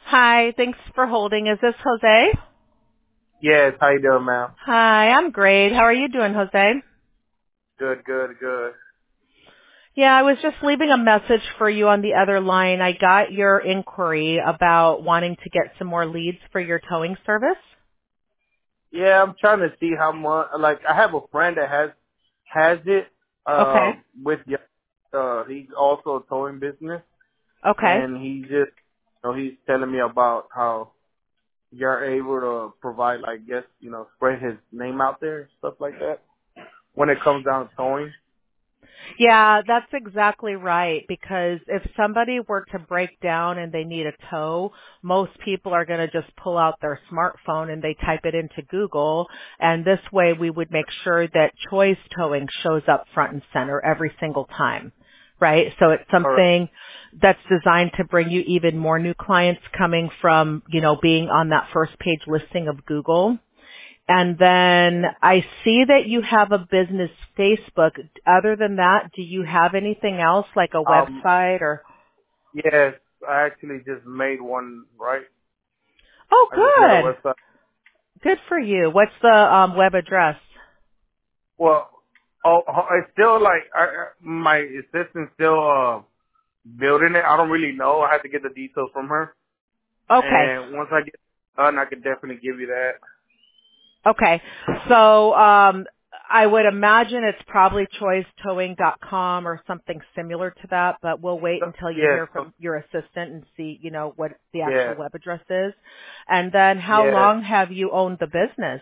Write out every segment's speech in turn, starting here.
Hi, thanks for holding. Is this Jose? Yes, how you doing, ma'am? Hi, I'm great. How are you doing, Jose? Good, good, good. Yeah, I was just leaving a message for you on the other line. I got your inquiry about wanting to get some more leads for your towing service. Yeah, I'm trying to see how much. Like, I have a friend that has it. Okay. With he's also a towing business, Okay. and he's telling me about how you're able to provide, like, spread his name out there, stuff like that. When it comes down to towing. Yeah, that's exactly right. Because if somebody were to break down and they need a tow, most people are going to just pull out their smartphone and they type it into Google. And this way we would make sure that choice towing shows up front and center every single time. Right? So it's Correct. something that's designed to bring you even more new clients coming from, being on that first page listing of Google. And then I see that you have a business Facebook. Other than that, do you have anything else like a Um, website or? yes, I actually just made one. Right, Oh, I just made a good. website. Good for you. What's the web address? Well, it's still like my assistant's still building it. I don't really know. I have to get the details from her, Okay. and once I get it done, I could definitely give you that. Okay. So, I would imagine it's probably choicetowing.com or something similar to that, but we'll wait until you Yes, hear from your assistant and see, what the yeah, actual web address is. And then how yeah. long have you owned the business?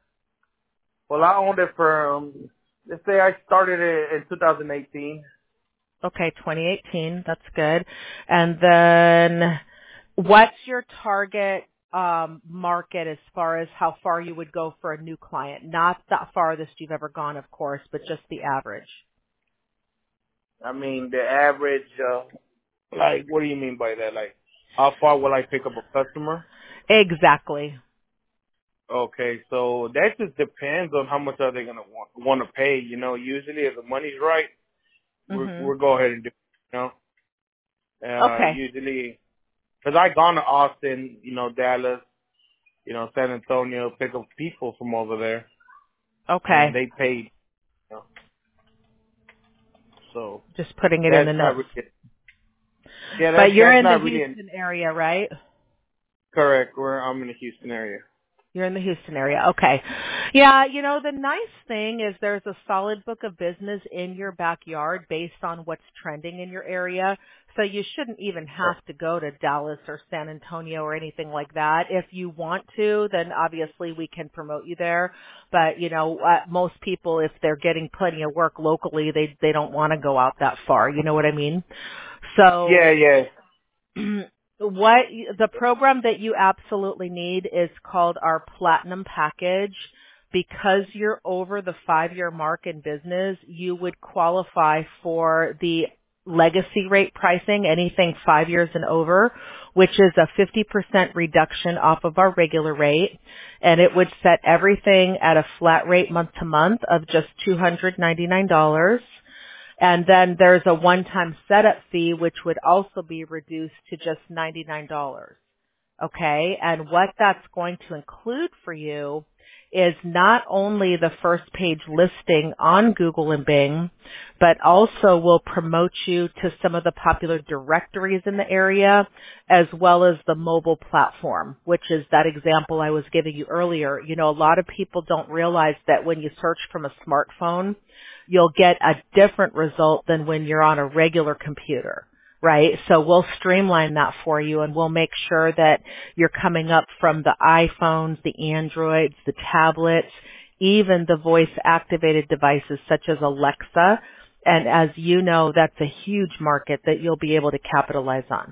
Well, I owned it for let's say I started it in 2018. Okay, 2018. That's good. And then what's your target market as far as how far you would go for a new client? Not the farthest you've ever gone, of course, but just the average. I mean, the average. Like, what do you mean by that? Like, how far will I pick up a customer? Exactly. Okay, so that just depends on how much are they gonna want to pay. Usually if the money's right, Mhm. we'll go ahead and do it. Okay. Usually, because I gone to Austin, Dallas, San Antonio, pick up people from over there, and Okay. they paid. You know, so Just putting it in that's the not notes. really. Yeah, But you're that's in the not really Houston area, right? correct. I'm in the Houston area. You're in the Houston area. Okay. Yeah, the nice thing is there's a solid book of business in your backyard based on what's trending in your area. So you shouldn't even have to go to Dallas or San Antonio or anything like that. If you want to, then obviously we can promote you there. But, most people, if they're getting plenty of work locally, they don't want to go out that far. You know what I mean? Yeah, So yeah. what the program that you absolutely need is called our Platinum Package. Because you're over the 5-year mark in business, you would qualify for the legacy rate pricing, anything 5 years and over, which is a 50% reduction off of our regular rate. And it would set everything at a flat rate month to month of just $299. And then there's a one-time setup fee, which would also be reduced to just $99. Okay. And what that's going to include for you is not only the first page listing on Google and Bing, but also will promote you to some of the popular directories in the area, as well as the mobile platform, which is that example I was giving you earlier. A lot of people don't realize that when you search from a smartphone, you'll get a different result than when you're on a regular computer. Right? So we'll streamline that for you and we'll make sure that you're coming up from the iPhones, the Androids, the tablets, even the voice activated devices such as Alexa. And as you know, that's a huge market that you'll be able to capitalize on.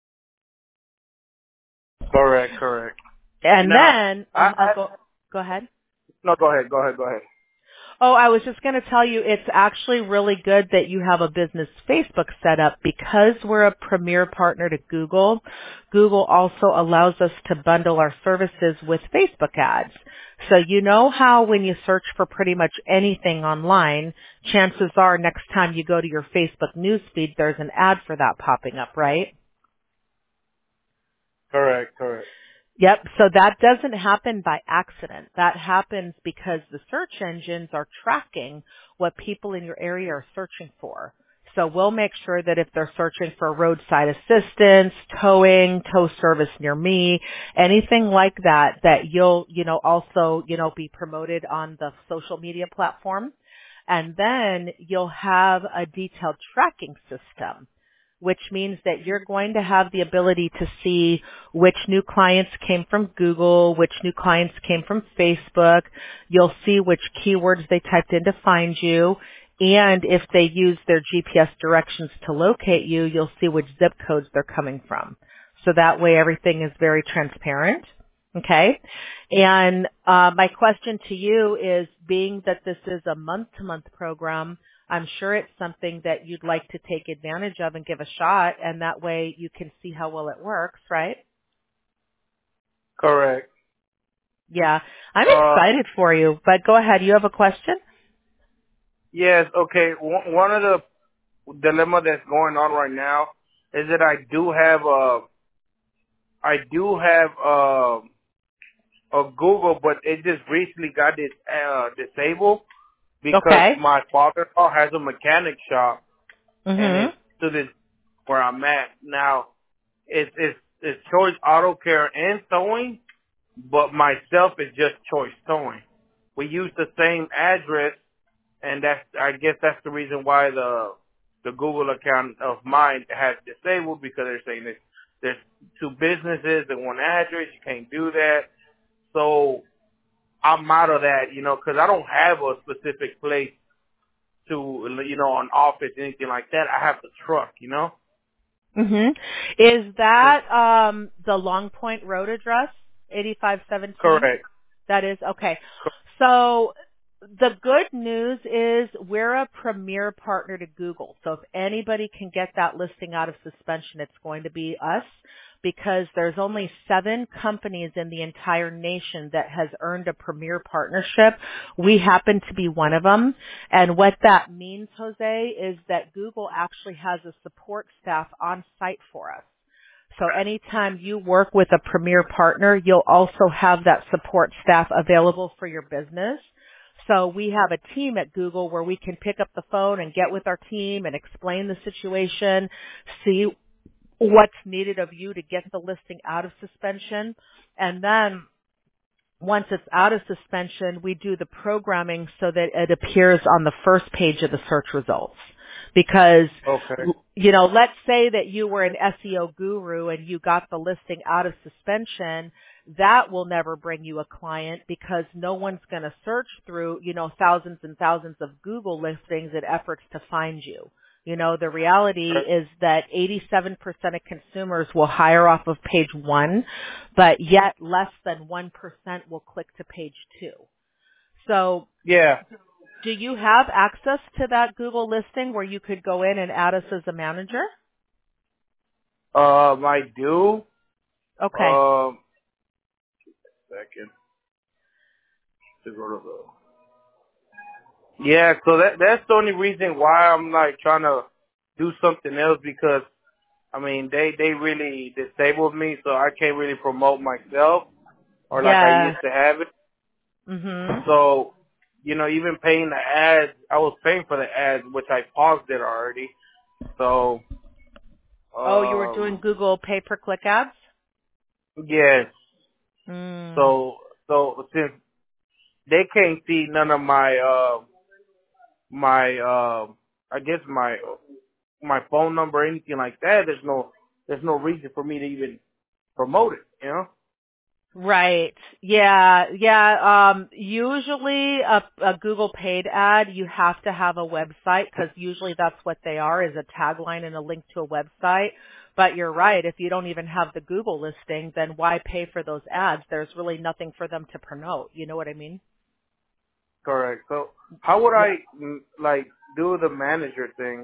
Correct, correct. And Now, then, go ahead. no, go ahead, go ahead, go ahead. Oh, I was just going to tell you it's actually really good that you have a business Facebook set up because we're a premier partner to Google. Google also allows us to bundle our services with Facebook ads. So you know how when you search for pretty much anything online, chances are next time you go to your Facebook newsfeed, there's an ad for that popping up, right? Correct. Correct. Yep. So that doesn't happen by accident. That happens because the search engines are tracking what people in your area are searching for. So we'll make sure that if they're searching for roadside assistance, towing, tow service near me, anything like that, that you'll, also, be promoted on the social media platform. And then you'll have a detailed tracking system, which means that you're going to have the ability to see which new clients came from Google, which new clients came from Facebook. You'll see which keywords they typed in to find you. And if they use their GPS directions to locate you, you'll see which zip codes they're coming from. So that way everything is very transparent. Okay. And my question to you is, being that this is a month-to-month program, I'm sure it's something that you'd like to take advantage of and give a shot, and that way you can see how well it works, right? Correct. Yeah. I'm excited for you, but go ahead. You have a question? Yes. Okay. One of the dilemma that's going on right now is that I do have a Google, but it just recently got disabled because my father-in-law has a mechanic shop, and it's to this where I'm at now. It's Choice Auto Care and Towing, but myself is just Choice Towing. We use the same address, and I guess that's the reason why the Google account of mine has disabled, because they're saying that there's two businesses and one address. You can't do that. So I'm out of that, because I don't have a specific place to, an office, anything like that. I have the truck, Is that the Long Point Road address, 8517? Correct. That is? Okay. So the good news is we're a premier partner to Google. So if anybody can get that listing out of suspension, it's going to be us, because there's only 7 companies in the entire nation that has earned a premier partnership. We happen to be one of them. And what that means, Jose, is that Google actually has a support staff on site for us. So anytime you work with a premier partner, you'll also have that support staff available for your business. So we have a team at Google where we can pick up the phone and get with our team and explain the situation, see what's needed of you to get the listing out of suspension. And then once it's out of suspension, we do the programming so that it appears on the first page of the search results. Because, let's say that you were an SEO guru and you got the listing out of suspension, that will never bring you a client, because no one's going to search through, thousands and thousands of Google listings and efforts to find you. The reality is that 87% of consumers will hire off of page 1, but yet less than 1% will click to page 2. So, yeah. Do you have access to that Google listing where you could go in and add us as a manager? I do. Okay. Second. Yeah, so that's the only reason why I'm trying to do something else, because they really disabled me, so I can't really promote myself or like I used to have it. So, even paying the ads, I was paying for the ads, which I paused it already. So. You were doing Google pay-per-click ads? Yes. So since they can't see none of my I guess my phone number or anything like that, there's no reason for me to even promote it, Right. Yeah. Usually a Google paid ad, you have to have a website, because usually that's what they are, is a tagline and a link to a website. But you're right. If you don't even have the Google listing, then why pay for those ads? There's really nothing for them to promote. You know what I mean? Correct. So how would I do the manager thing?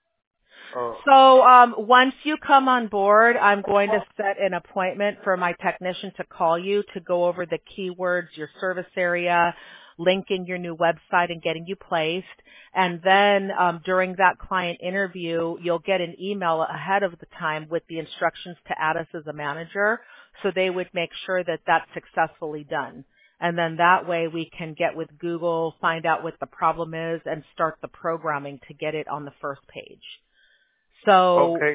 So once you come on board, I'm going to set an appointment for my technician to call you to go over the keywords, your service area, linking your new website and getting you placed. And then during that client interview, you'll get an email ahead of the time with the instructions to add us as a manager. So they would make sure that that's successfully done. And then that way we can get with Google, find out what the problem is, and start the programming to get it on the first page. So okay,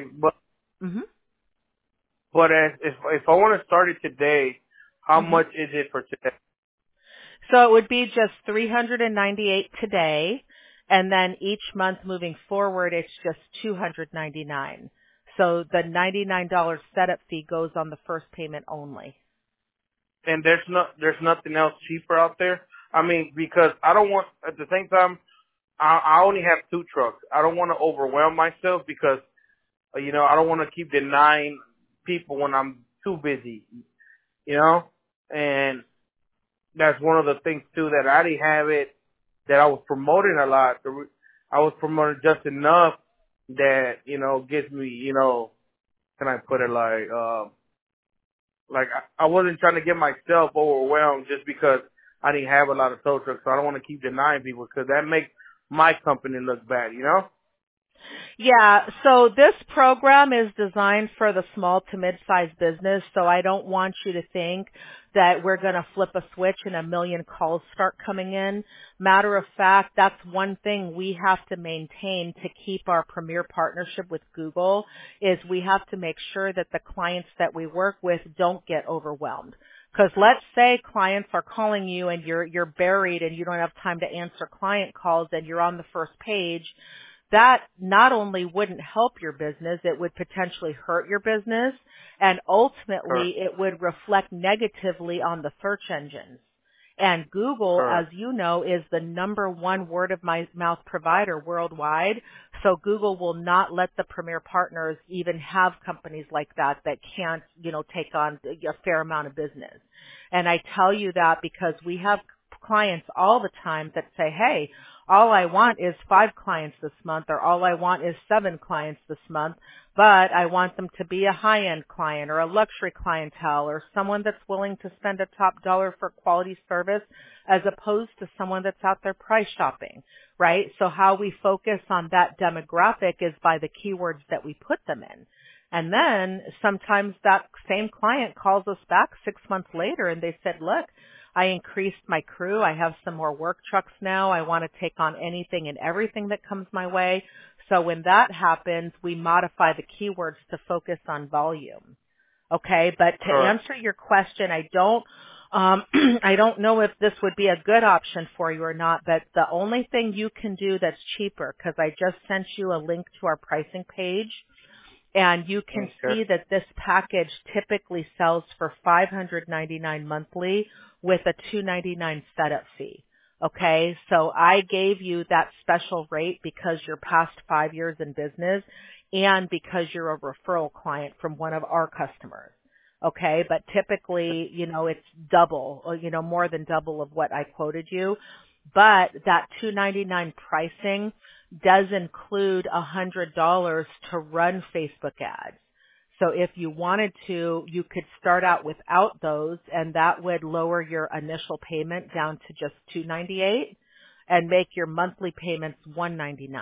but if I want to start it today, how much is it for today? So it would be just $398 today, and then each month moving forward, it's just $299. So the $99 setup fee goes on the first payment only. And there's nothing else cheaper out there. I mean, because I don't want, at the same time, I only have 2 trucks. I don't want to overwhelm myself because, I don't want to keep denying people when I'm too busy, and that's one of the things too that I didn't have it, that I was promoting a lot. I was promoting just enough that, gets me, can I put it like I wasn't trying to get myself overwhelmed just because I didn't have a lot of tow trucks. So I don't want to keep denying people because that makes my company look bad, Yeah, so this program is designed for the small to mid-sized business, so I don't want you to think that we're going to flip a switch and a million calls start coming in. Matter of fact, that's one thing we have to maintain to keep our premier partnership with Google is we have to make sure that the clients that we work with don't get overwhelmed. Because let's say clients are calling you and you're buried and you don't have time to answer client calls and you're on the first page. That not only wouldn't help your business, it would potentially hurt your business, and ultimately it would reflect negatively on the search engines. And Google, as you know, is the #1 word-of-mouth provider worldwide, so Google will not let the premier partners even have companies like that can't, take on a fair amount of business. And I tell you that because we have clients all the time that say, hey, all I want is 5 clients this month, or all I want is 7 clients this month, but I want them to be a high-end client or a luxury clientele or someone that's willing to spend a top dollar for quality service as opposed to someone that's out there price shopping, right? So how we focus on that demographic is by the keywords that we put them in. And then sometimes that same client calls us back 6 months later and they said, look, I increased my crew. I have some more work trucks now. I want to take on anything and everything that comes my way. So when that happens, we modify the keywords to focus on volume. Okay, but to answer your question, I don't know if this would be a good option for you or not, but the only thing you can do that's cheaper, because I just sent you a link to our pricing page, and you can see that this package typically sells for $599 monthly with a $299 setup fee. Okay, so I gave you that special rate because you're past 5 years in business and because you're a referral client from one of our customers. Okay, but typically, it's double, or, more than double of what I quoted you. But that $299 pricing does include $100 to run Facebook ads. So if you wanted to, you could start out without those, and that would lower your initial payment down to just $298 and make your monthly payments $199.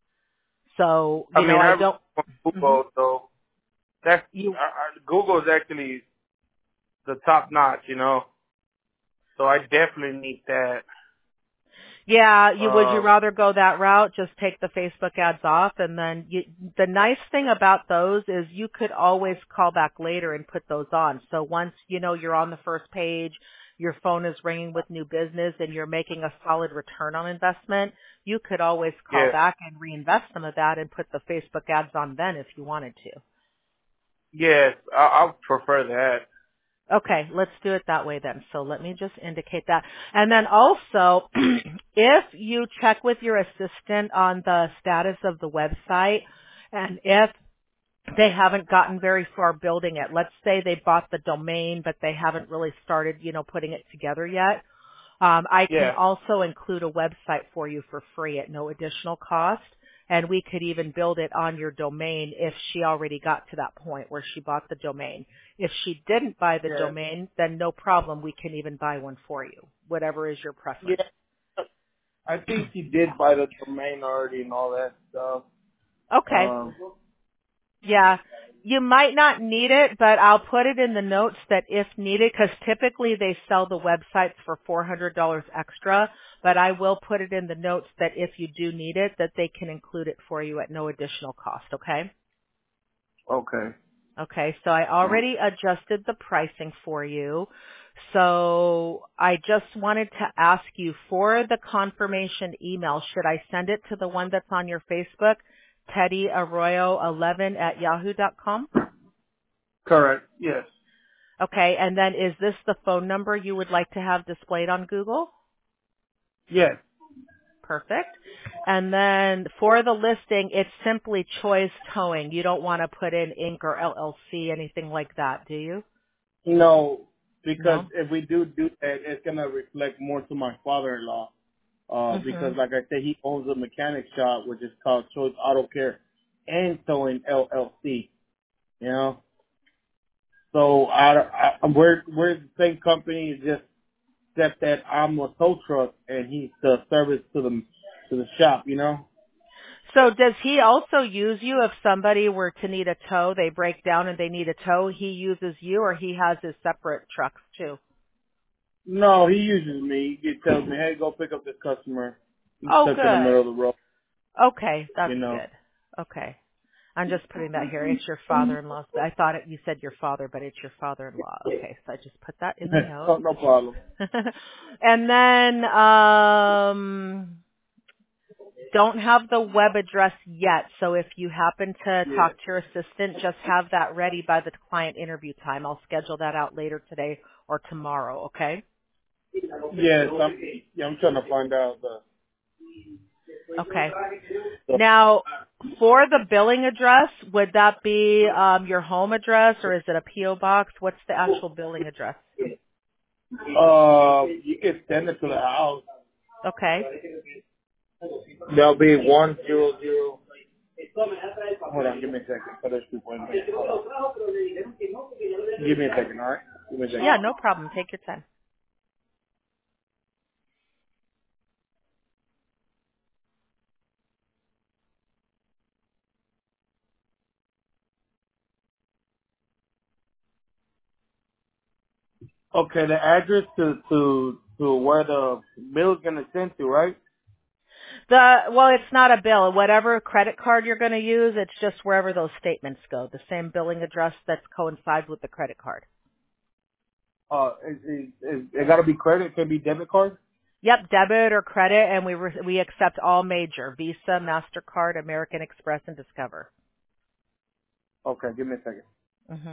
So, I don't. Google, so that's Google is actually the top notch, So I definitely need that. Yeah, would you rather go that route, just take the Facebook ads off, and then the nice thing about those is you could always call back later and put those on. So once, you're on the first page, your phone is ringing with new business, and you're making a solid return on investment, you could always call back and reinvest some of that and put the Facebook ads on then if you wanted to. Yes, I prefer that. Okay, let's do it that way then. So let me just indicate that. And then also, if you check with your assistant on the status of the website, and if they haven't gotten very far building it, let's say they bought the domain, but they haven't really started, putting it together yet, I can also include a website for you for free at no additional cost. and we could even build it on your domain if she already got to that point where she bought the domain. If she didn't buy the domain, then no problem. We can even buy one for you, whatever is your preference. Yeah, I think she did buy the domain already and all that stuff. Okay. Yeah. You might not need it, but I'll put it in the notes that if needed, because typically they sell the websites for $400 extra, but I will put it in the notes that if you do need it, that they can include it for you at no additional cost, okay? Okay. Okay, so I already adjusted the pricing for you. So I just wanted to ask you for the confirmation email, should I send it to the one that's on your Facebook? TeddyArroyo11@yahoo.com? Correct. Yes. Okay, and then is this the phone number you would like to have displayed on Google? Yes. Perfect. And then for the listing, it's simply Choice Towing. You don't want to put in Inc. or LLC, anything like that, do you? No, because No? if we do that, it's gonna reflect more to my father-in-law. Mm-hmm. Because like I said, he owns a mechanic shop which is called Choice Auto Care and Towing LLC. You know, so we're the same company, just except that I'm a tow truck and he's the service to the shop. You know. So does he also use you if somebody were to need a tow, they break down and they need a tow, he uses you or he has his separate trucks too? No, he uses me. He tells me, "Hey, go pick up this customer." He's Oh, stuck in the good. middle of the road. Okay, that's You know. good. Okay. I'm just putting that here. It's your father-in-law. I thought you said your father, but it's your father-in-law. Okay, so I just put that in the note. No problem. And then, don't have the web address yet. So if you happen to Yeah. talk to your assistant, just have that ready by the client interview time. I'll schedule that out later today or tomorrow. Okay. Yes, I'm trying to find out Okay. the Now, for the billing address, would that be your home address or is it a PO box? What's the actual billing address? you can send it to the house. Okay. That'll be 100. Hold on, give me a second. There's people in there. Hold on. Give me a second, all right? Give me a second. Yeah, no problem. Take your time. Okay, the address to where the bill's gonna send to, right? Well, it's not a bill. Whatever credit card you're going to use, it's just wherever those statements go. The same billing address that coincides with the credit card. It gotta be credit. It can be debit card. Yep, debit or credit, and we accept all major: Visa, Mastercard, American Express, and Discover. Okay, give me a second. hmm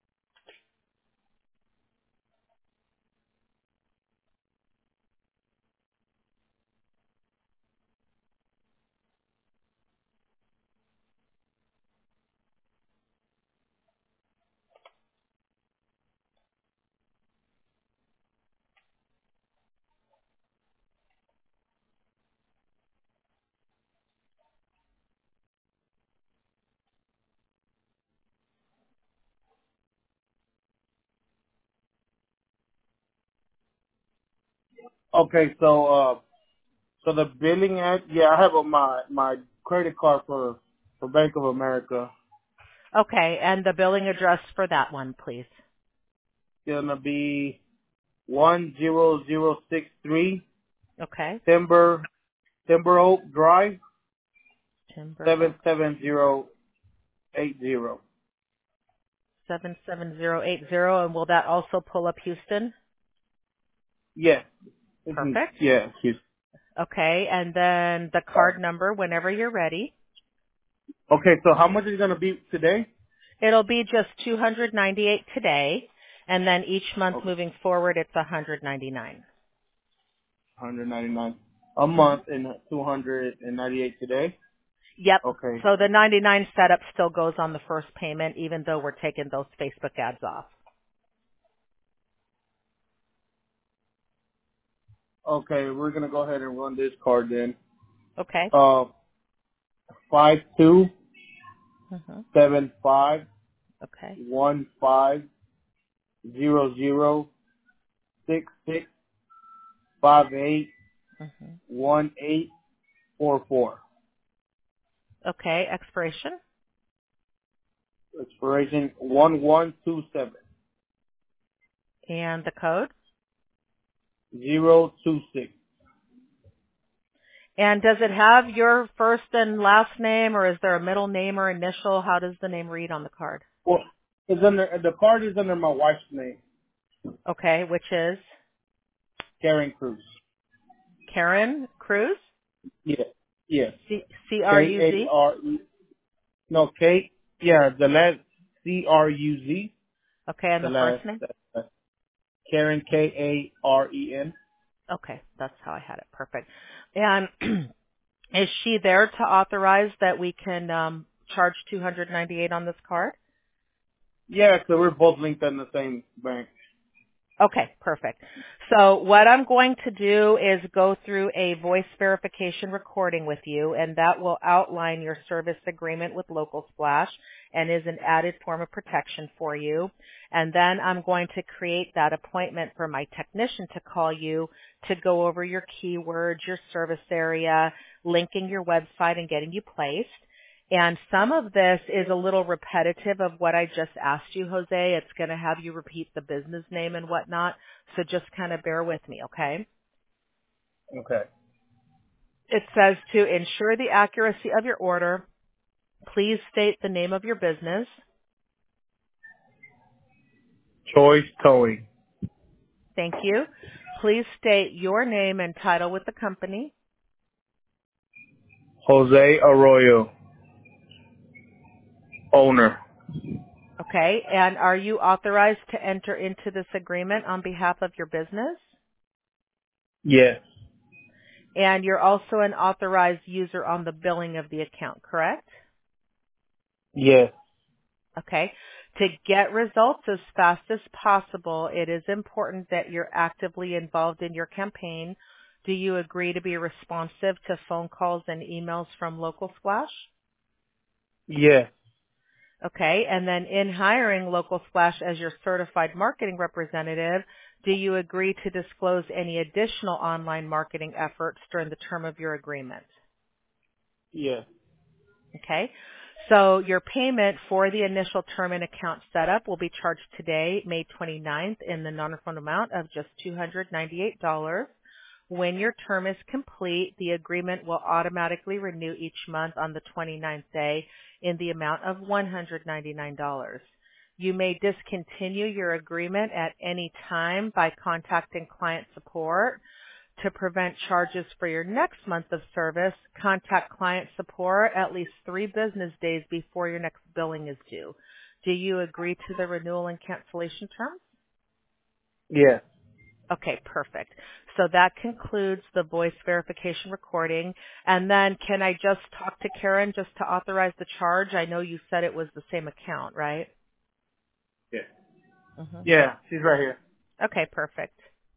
Okay, so the billing I have on my credit card for Bank of America. Okay, and the billing address for that one, please. It's gonna be 10063 Okay. Timber Oak Drive Timber Oak 77080. 77080, and will that also pull up Houston? Yes. Perfect. Yeah. Okay, and then the card number whenever you're ready. Okay, so how much is it gonna be today? It'll be just 298 today, and then each month Okay, moving forward, it's 199. 199 a month and 298 today. Yep. Okay. So the 99 setup still goes on the first payment, even though we're taking those Facebook ads off. Okay, we're gonna go ahead and run this card then. Okay. Uh, 5275 Okay. 150066581844. Okay. Expiration Expiration 1127 and the code. 026. And does it have your first and last name, or is there a middle name or initial? How does the name read on the card? Well, the card is under my wife's name, Okay, which is Karen Cruz. Karen Cruz? Yeah. Yes. C-R-U-Z? K-A-R-E. No, K. Yeah, the last C-R-U-Z. Okay, and The the first last name? Karen, K-A-R-E-N. Okay, that's how I had it. Perfect. And is she there to authorize that we can charge $298 on this card? Yeah, so we're both linked in the same bank. Okay, perfect. So what I'm going to do is go through a voice verification recording with you, and that will outline your service agreement with Local Splash and is an added form of protection for you. And then I'm going to create that appointment for my technician to call you to go over your keywords, your service area, linking your website and getting you placed. And some of this is a little repetitive of what I just asked you, Jose. It's going to have you repeat the business name and whatnot. So just kind of bear with me, okay? Okay. It says to ensure the accuracy of your order, please state the name of your business. Choice Towing. Thank you. Please state your name and title with the company. Jose Arroyo. Owner. Okay. And are you authorized to enter into this agreement on behalf of your business? Yes. And you're also an authorized user on the billing of the account, correct? Yes. Okay. To get results as fast as possible, it is important that you're actively involved in your campaign. Do you agree to be responsive to phone calls and emails from Local Splash? Yes. Okay. And then in hiring Local Splash as your certified marketing representative, do you agree to disclose any additional online marketing efforts during the term of your agreement? Yes. Okay. So your payment for the initial term and account setup will be charged today, May 29th, in the non-refundable amount of just $298. When your term is complete, the agreement will automatically renew each month on the 29th day in the amount of $199. You may discontinue your agreement at any time by contacting client support. To prevent charges for your next month of service, contact client support at least 3 business days before your next billing is due. Do you agree to the renewal and cancellation terms? Yes. Okay, perfect. So that concludes the voice verification recording. And then can I just talk to Karen just to authorize the charge? I know you said it was the same account, right? Yeah. Mm-hmm. Yeah, she's right here. Okay, perfect.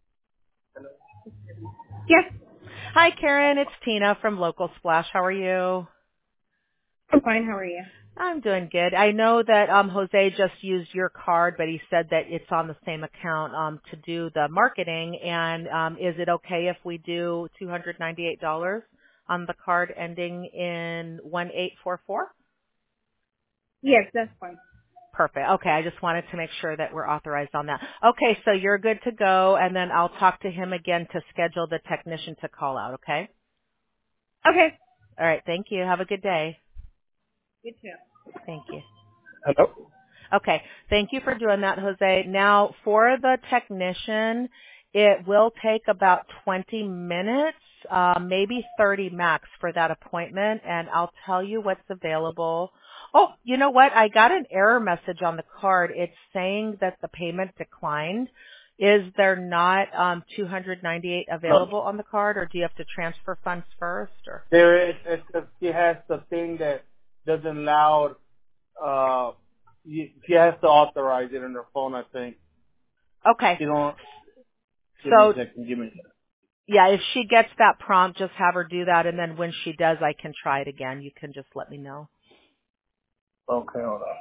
Yes, Hi, Karen. It's Tina from Local Splash. How are you? I'm fine. How are you? I'm doing good. I know that Jose just used your card, but he said that it's on the same account to do the marketing. And is it okay if we do $298 on the card ending in 1844? Yes, that's fine. Perfect. Okay, I just wanted to make sure that we're authorized on that. Okay, so you're good to go, and then I'll talk to him again to schedule the technician to call out, okay? Okay. All right, thank you. Have a good day. You too. Thank you. Hello? Okay. Thank you for doing that, Jose. Now, for the technician, it will take about 20 minutes, maybe 30 max for that appointment, and I'll tell you what's available. Oh, you know what? I got an error message on the card. It's saying that the payment declined. Is there not $298 available on the card, or do you have to transfer funds first? Or There is, she has the thing that doesn't allow, she has to authorize it on her phone, I think. okay. She don't, give me a So second, give me a second. Yeah, if she gets that prompt, just have her do that, and then when she does, I can try it again. You can just let me know. Okay, hold on.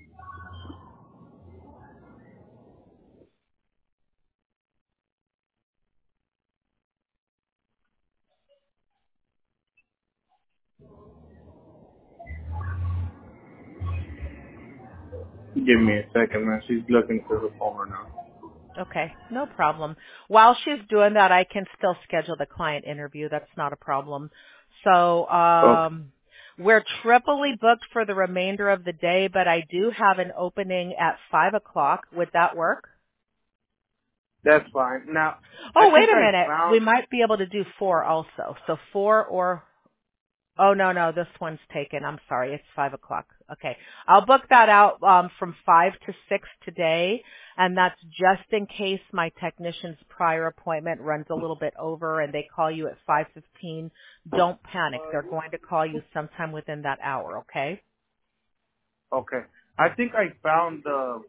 Give me a second, man. She's looking through the phone right now. Okay, no problem. While she's doing that, I can still schedule the client interview. That's not a problem. So, Okay. we're triply booked for the remainder of the day, but I do have an opening at 5 o'clock. Would that work? That's fine. Now, I Oh, wait think a I minute. We found... might be able to do 4 also. So 4 or oh, no, this one's taken. I'm sorry. It's 5 o'clock. Okay. I'll book that out from 5 to 6 today, and that's just in case my technician's prior appointment runs a little bit over and they call you at 5:15. Don't panic. They're going to call you sometime within that hour, okay? Okay. I think I found the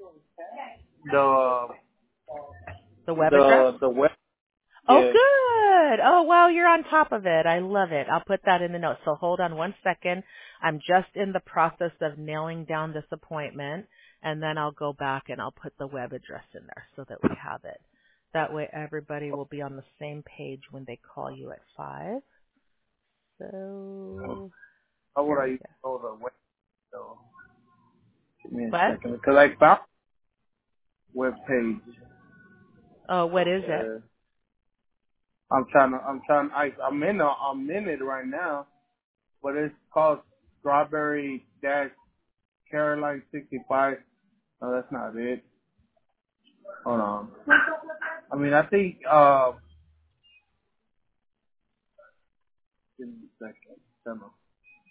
The web address? web. Oh, Yeah. good. Oh, well, you're on top of it. I love it. I'll put that in the notes. So hold on one second. I'm just in the process of nailing down this appointment, and then I'll go back and I'll put the web address in there so that we have it. That way everybody will be on the same page when they call you at 5. So, How would here I we use go. the web? So, give me a What? second. Because I found web page. Oh, what is it? I'm in it right now, but it's called Strawberry Dash Caroline 65. No, that's not it. Hold on. I mean, I think, give me a second. Come on.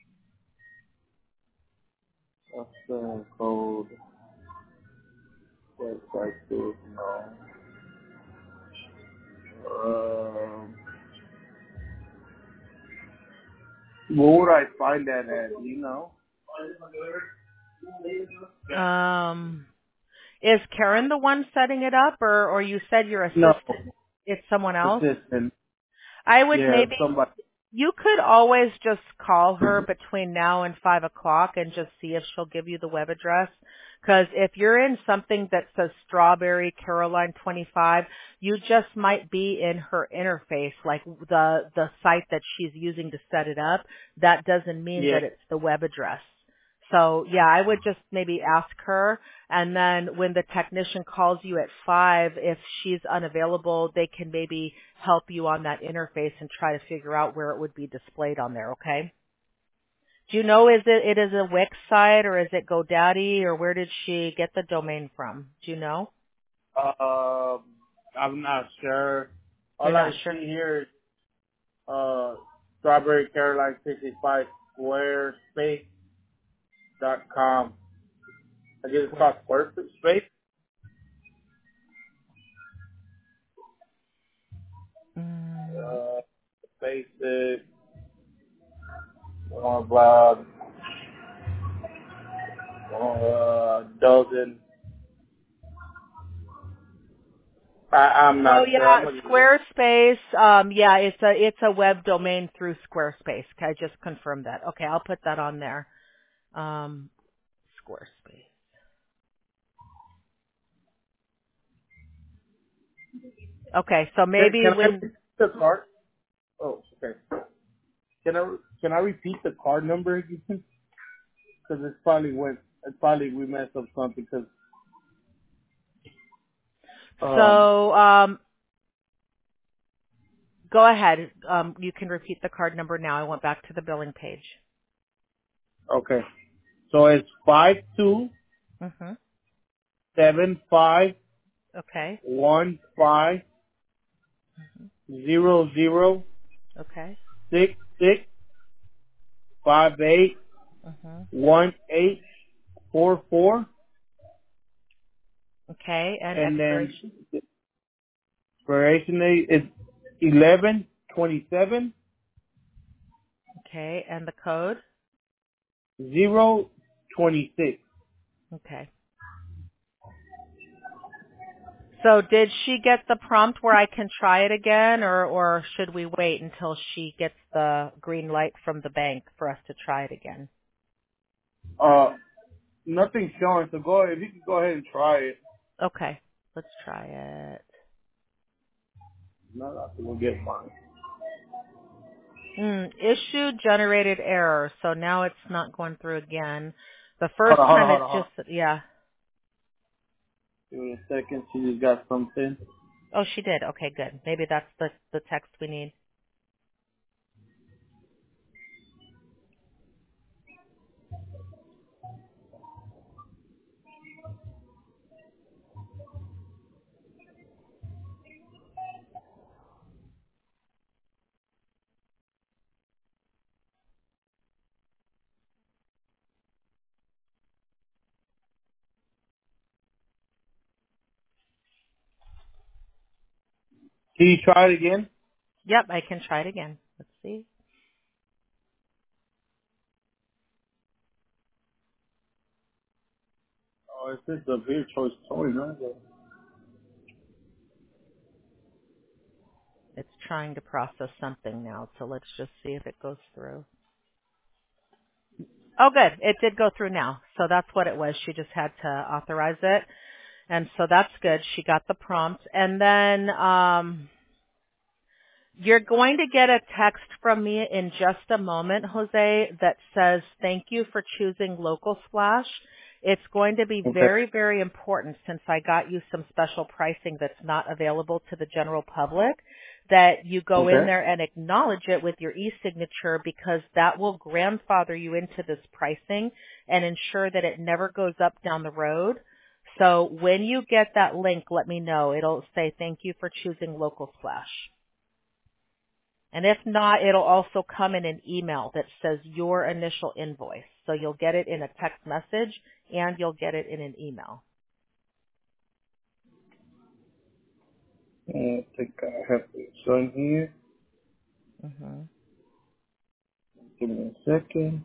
What's the code? Website too? No. Where would I find that at? Do you know? Is Karen the one setting it up, or you said your No. assistant? It's someone else? Assistant. I would Yeah, maybe somebody. You could always just call her between now and 5 o'clock and just see if she'll give you the web address. Because if you're in something that says Strawberry Caroline 25, you just might be in her interface, like the site that she's using to set it up. That doesn't mean Yeah. that it's the web address. So yeah, I would just maybe ask her, and then when the technician calls you at 5, if she's unavailable, they can maybe help you on that interface and try to figure out where it would be displayed on there, okay? Do you know it is a Wix site, or is it GoDaddy, or where did she get the domain from? Do you know? I'm not sure. You're All I not sure? see here is Strawberry Caroline 65 Squarespace.com. I guess it's called Squarespace. Mm. Basic, more blog, dozen. I'm Oh not sure. yeah, Squarespace. Yeah, it's a web domain through Squarespace. I just confirmed that. Okay, I'll put that on there. Squarespace. Okay, so maybe Can I when repeat the card? Oh, okay. Can I repeat the card number again? Because we messed up something. Because so go ahead. You can repeat the card number now. I went back to the billing page. okay, so it's 52751515. Mhm. Okay. Zero zero Okay. 6658 Mhm. 1844, Okay, and and then expiration. the expiration date is 11/27/026. Okay, and the code. Okay. So did she get the prompt where I can try it again, or should we wait until she gets the green light from the bank for us to try it again? Nothing's showing, so go ahead. If you can go ahead and try it. Okay, let's try it. No, I will get mine. Issue generated error, so now it's not going through again. The first time it's just, yeah. Give me a second, she just got something. Oh, she did. Okay, good. Maybe that's the text we need. Can you try it again? Yep, I can try it again. Let's see. Oh, it's just a beer choice toy, no? It's trying to process something now, so let's just see if it goes through. Oh, good. It did go through now. So that's what it was. She just had to authorize it. And so that's good. She got the prompt. And then you're going to get a text from me in just a moment, Jose, that says, thank you for choosing Local Splash. It's going to be very, very important, since I got you some special pricing that's not available to the general public, that you go in there and acknowledge it with your e-signature, because that will grandfather you into this pricing and ensure that it never goes up down the road. So when you get that link, let me know. It'll say, thank you for choosing Local Splash. And if not, it'll also come in an email that says your initial invoice. So you'll get it in a text message and you'll get it in an email. I think I have this on here. Mm-hmm. Give me a second.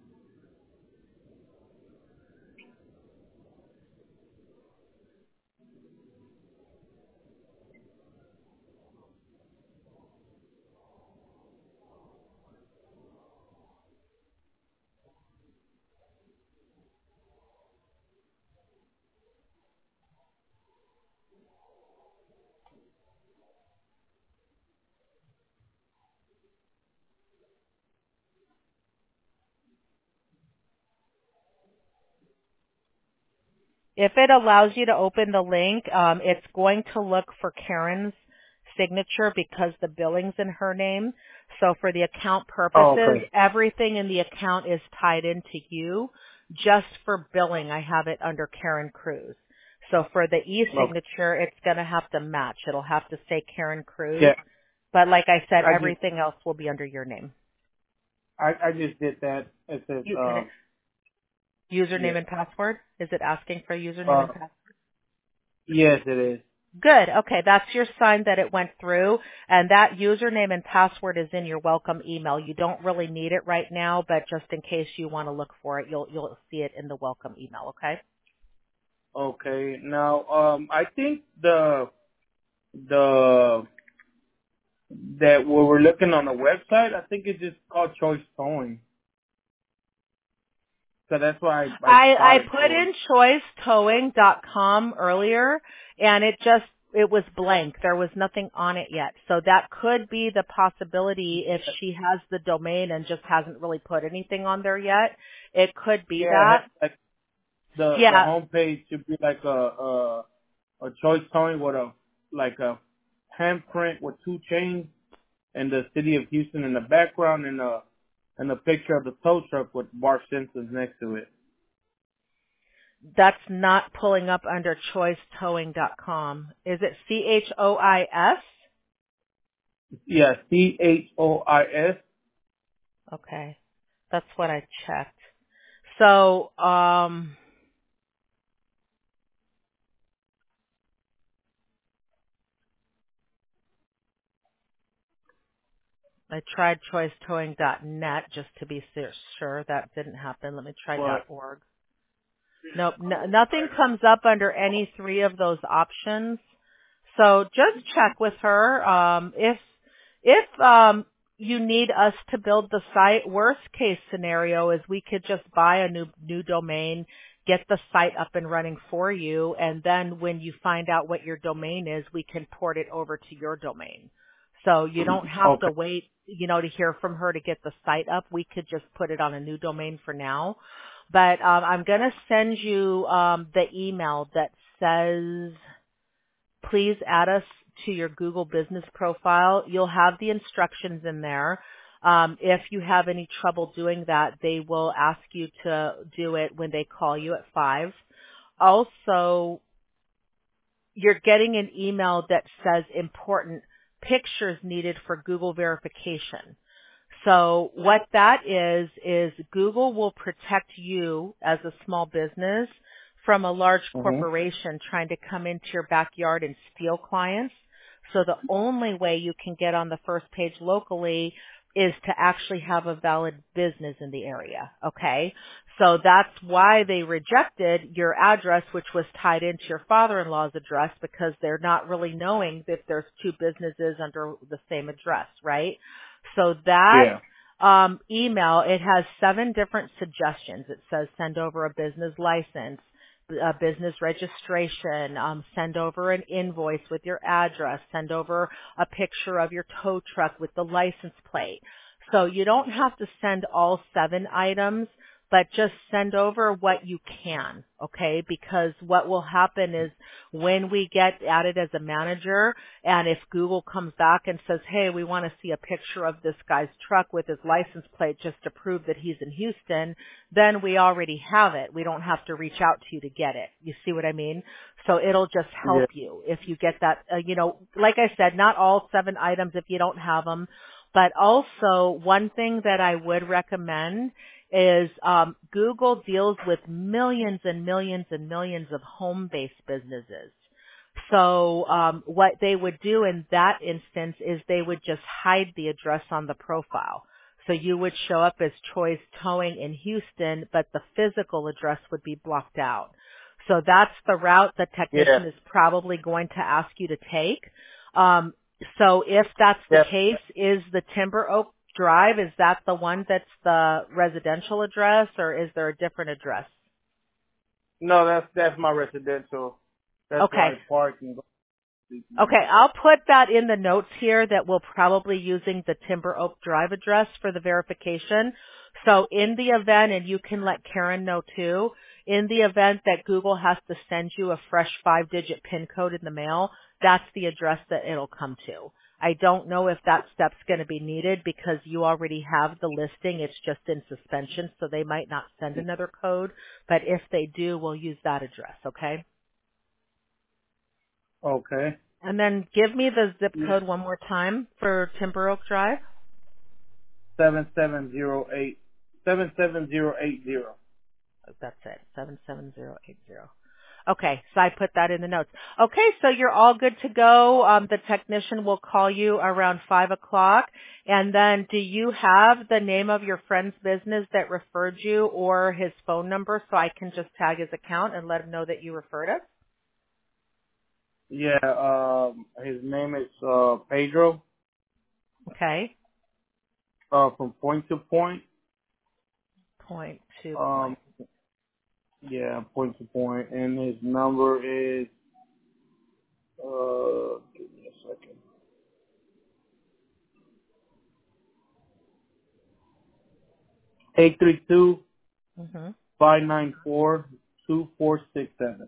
If it allows you to open the link, it's going to look for Karen's signature because the billing's in her name. So for the account purposes, everything in the account is tied into you. Just for billing, I have it under Karen Cruz. So for the e-signature, it's going to have to match. It'll have to say Karen Cruz. Yeah. But like I said, everything else will be under your name. I just did that. It says, username and password? Is it asking for a username and password? Yes, it is. Good. Okay, that's your sign that it went through, and that username and password is in your welcome email. You don't really need it right now, but just in case you want to look for it, you'll see it in the welcome email, okay? Okay. Now, I think that what we're looking on the website, I think it's just called Choice Towing. So that's why I put in choicetowing.com earlier, and it was blank. There was nothing on it yet. So that could be the possibility if she has the domain and just hasn't really put anything on there yet. It could be that. Like the homepage should be like a Choice Towing with a handprint with 2 chains and the city of Houston in the background and a picture of the tow truck with Bark Simpsons next to it. That's not pulling up under choicetowing.com. Is it CHOIS? Yeah, CHOIS. Okay. That's what I checked. So, I tried choicetowing.net just to be sure. That didn't happen. Let me try .org. Nope, nothing comes up under any 3 of those options. So just check with her. If you need us to build the site, worst case scenario is we could just buy a new domain, get the site up and running for you, and then when you find out what your domain is, we can port it over to your domain. So you don't have to wait, to hear from her to get the site up. We could just put it on a new domain for now. But I'm going to send you the email that says, please add us to your Google business profile. You'll have the instructions in there. If you have any trouble doing that, they will ask you to do it when they call you at 5. Also, you're getting an email that says important pictures needed for Google verification. So what that is Google will protect you as a small business from a large corporation trying to come into your backyard and steal clients. So the only way you can get on the first page locally is to actually have a valid business in the area. Okay. So that's why they rejected your address, which was tied into your father-in-law's address, because they're not really knowing if there's two businesses under the same address, right? So that email, it has 7 different suggestions. It says send over a business license, a business registration, send over an invoice with your address, send over a picture of your tow truck with the license plate. So you don't have to send all 7 items, but just send over what you can, okay? Because what will happen is when we get added as a manager, and if Google comes back and says, hey, we want to see a picture of this guy's truck with his license plate just to prove that he's in Houston, then we already have it. We don't have to reach out to you to get it. You see what I mean? So it'll just help you if you get that, like I said, not all 7 items if you don't have them. But also one thing that I would recommend is Google deals with millions and millions and millions of home-based businesses. So what they would do in that instance is they would just hide the address on the profile. So you would show up as Choi's Towing in Houston, but the physical address would be blocked out. So that's the route the technician is probably going to ask you to take. So if that's the case, is the Timber Oak Drive, is that the one that's the residential address, or is there a different address? No, that's my residential. That's my parking. Okay, I'll put that in the notes here that we're probably using the Timber Oak Drive address for the verification. So in the event, and you can let Karen know too, in the event that Google has to send you a fresh 5-digit PIN code in the mail, that's the address that it'll come to. I don't know if that step's going to be needed because you already have the listing. It's just in suspension, so they might not send another code. But if they do, we'll use that address, okay? Okay. And then give me the zip code one more time for Timber Oak Drive. 77080. That's it, 77080. Okay, so I put that in the notes. Okay, so you're all good to go. The technician will call you around 5 o'clock. And then do you have the name of your friend's business that referred you or his phone number so I can just tag his account and let him know that you referred us? Yeah, his name is Pedro. Okay. From Point to Point. Point to Point. Yeah, Point to Point, and his number is give me a second. 832-594-2467.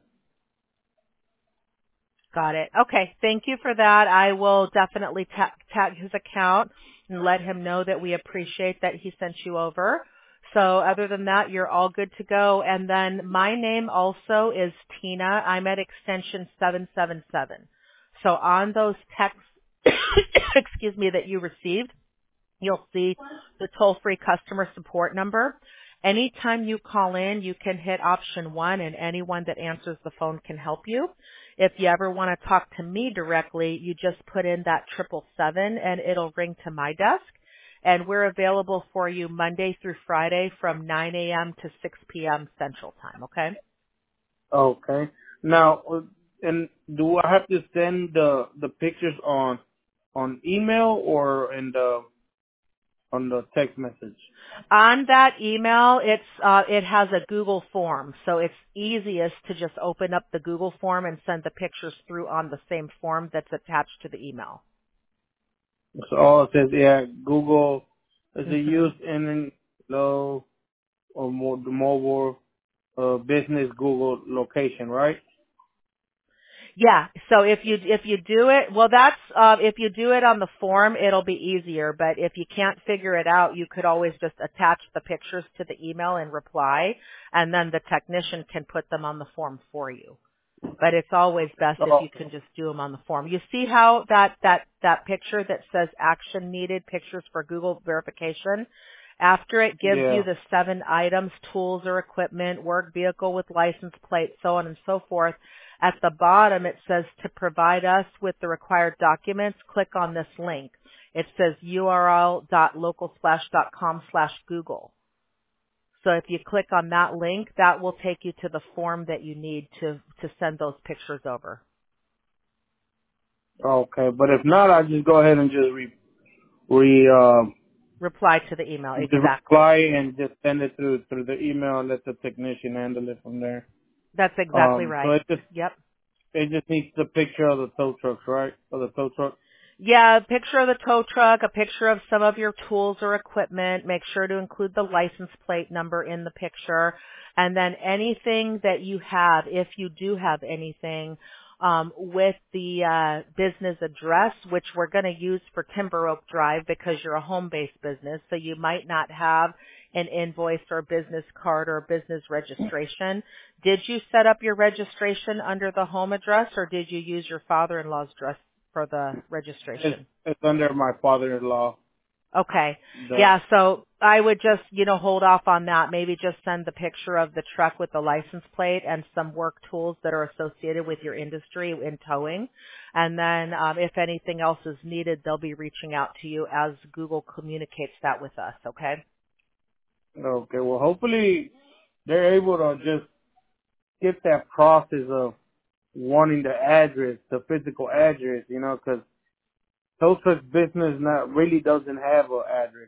Got it. Okay. Thank you for that. I will definitely tag his account and let him know that we appreciate that he sent you over. So other than that, you're all good to go. And then my name also is Tina. I'm at extension 777. So on those texts, excuse me, that you received, you'll see the toll-free customer support number. Anytime you call in, you can hit option 1 and anyone that answers the phone can help you. If you ever want to talk to me directly, you just put in that 777 and it'll ring to my desk. And we're available for you Monday through Friday from 9 a.m. to 6 p.m. Central Time, okay? Okay. Now, And do I have to send the pictures on email or on the text message? On that email, it has a Google form, so it's easiest to just open up the Google form and send the pictures through on the same form that's attached to the email. So it says Google is it used in low or more the mobile business Google location, right? Yeah. So if you do it, well, that's if you do it on the form, it'll be easier. But if you can't figure it out, you could always just attach the pictures to the email and reply, and then the technician can put them on the form for you. But it's always best if you can just do them on the form. You see how that picture that says action needed, pictures for Google verification, after it gives you the 7 items, tools or equipment, work vehicle with license plate, so on and so forth, at the bottom it says to provide us with the required documents, click on this link. It says url.localsplash.com/Google. So if you click on that link, that will take you to the form that you need to send those pictures over. Okay, but if not, I just go ahead and just reply to the email. just Exactly. reply and just send it through the email and let the technician handle it from there. That's exactly right. So Yep. it just needs the picture of the tow trucks, right? Of the tow truck. Yeah, a picture of the tow truck, a picture of some of your tools or equipment. Make sure to include the license plate number in the picture. And then anything that you have, if you do have anything, with the business address, which we're going to use for Timber Oak Drive because you're a home-based business, so you might not have an invoice or a business card or a business registration. Did you set up your registration under the home address, or did you use your father-in-law's address for the registration? It's under my father-in-law. Okay. Yeah, so I would just, hold off on that. Maybe just send the picture of the truck with the license plate and some work tools that are associated with your industry in towing. And then if anything else is needed, they'll be reaching out to you as Google communicates that with us, okay? Okay, well, hopefully they're able to just get that process of wanting the address, the physical address, because tow truck business really doesn't have an address,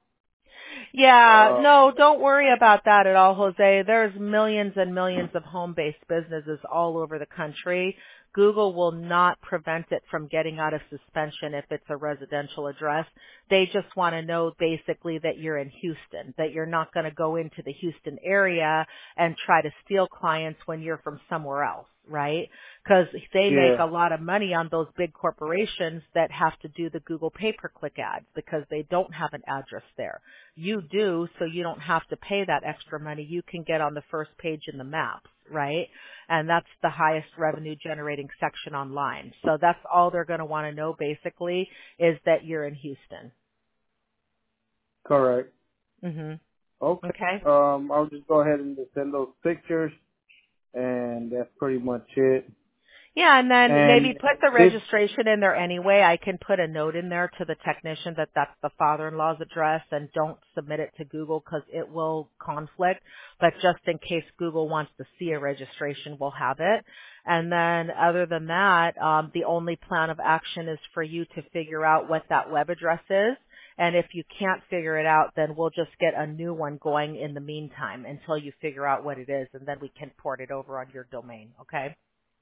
Yeah, no, don't worry about that at all, Jose. There's millions and millions of home-based businesses all over the country. Google will not prevent it from getting out of suspension if it's a residential address. They just want to know basically that you're in Houston, that you're not going to go into the Houston area and try to steal clients when you're from somewhere else, right? Because they make a lot of money on those big corporations that have to do the Google pay-per-click ads because they don't have an address there. You do, so you don't have to pay that extra money. You can get on the first page in the maps, right? And that's the highest revenue generating section online. So that's all they're going to want to know basically is that you're in Houston. Correct. Mhm. Okay. I'll just go ahead and just send those pictures, and that's pretty much it. Yeah, and then maybe put the registration in there anyway. I can put a note in there to the technician that that's the father-in-law's address, and don't submit it to Google because it will conflict. But just in case Google wants to see a registration, we'll have it. And then other than that, the only plan of action is for you to figure out what that web address is. And if you can't figure it out, then we'll just get a new one going in the meantime until you figure out what it is, and then we can port it over on your domain, okay?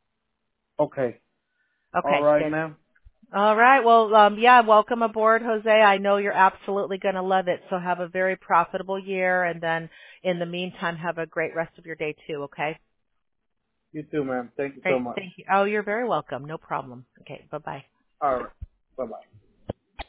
Okay. Okay. All right, good. ma'am. All right. Well, welcome aboard, Jose. I know you're absolutely going to love it. So have a very profitable year. And then in the meantime, have a great rest of your day too. Okay. You too, ma'am. Thank you so Great. much. Thank you. Oh, you're very welcome. No problem. Okay. Bye-bye. All right. Bye-bye.